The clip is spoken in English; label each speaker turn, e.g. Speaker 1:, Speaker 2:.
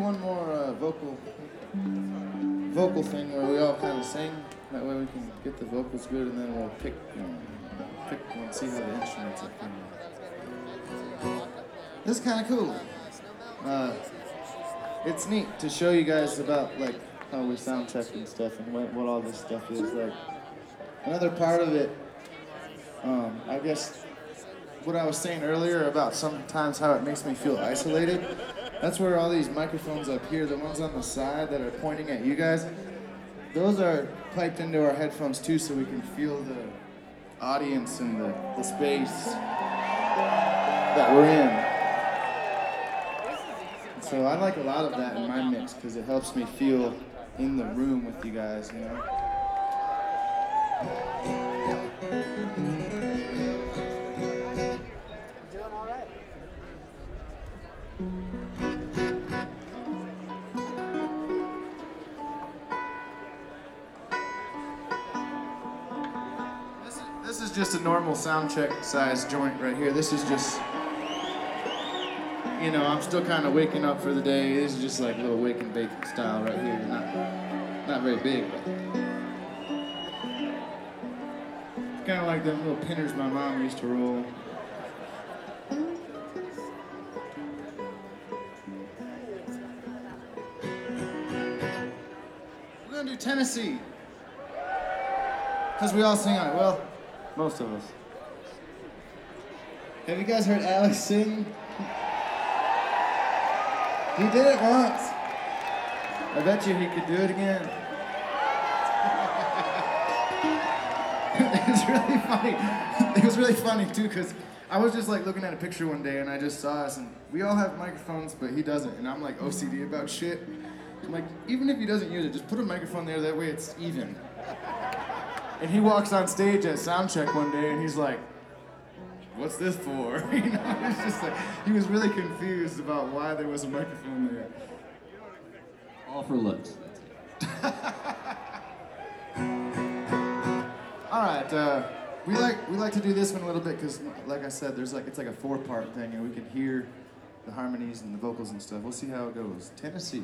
Speaker 1: one more vocal thing where we all kind of sing. That way we can get the vocals good, and then we'll pick one, see how the instruments are coming. This is kind of cool. It's neat to show you guys about like how we sound check and stuff, and what all this stuff is like. Another part of it, I guess, what I was saying earlier about sometimes how it makes me feel isolated. That's where all these microphones up here, the ones on the side that are pointing at you guys, those are piped into our headphones too, so we can feel the audience and the space that we're in. And so I like a lot of that in my mix because it helps me feel in the room with you guys, you know?
Speaker 2: Doing all right.
Speaker 1: This is just a normal sound check size joint right here. This is just, you know, I'm still kind of waking up for the day. This is just like a little wake and bake style right here. Not very big, but kind of like them little pinners my mom used to roll. We're gonna do Tennessee, because we all sing on it. Well, most of us. Have you guys heard Alex sing? He did it once. I bet you he could do it again. It was really funny. It was really funny too, because I was just like looking at a picture one day and I just saw us, and we all have microphones, but he doesn't, and I'm like OCD about shit. I'm like, even if he doesn't use it, just put a microphone there, that way it's even. And he walks on stage at soundcheck one day and he's like, what's this for? You know, it's just like, he was really confused about why there was a microphone there.
Speaker 3: All for looks.
Speaker 1: All right, we like to do this one a little bit because, like I said, it's like a 4-part thing, and we can hear the harmonies and the vocals and stuff. We'll see how it goes. Tennessee.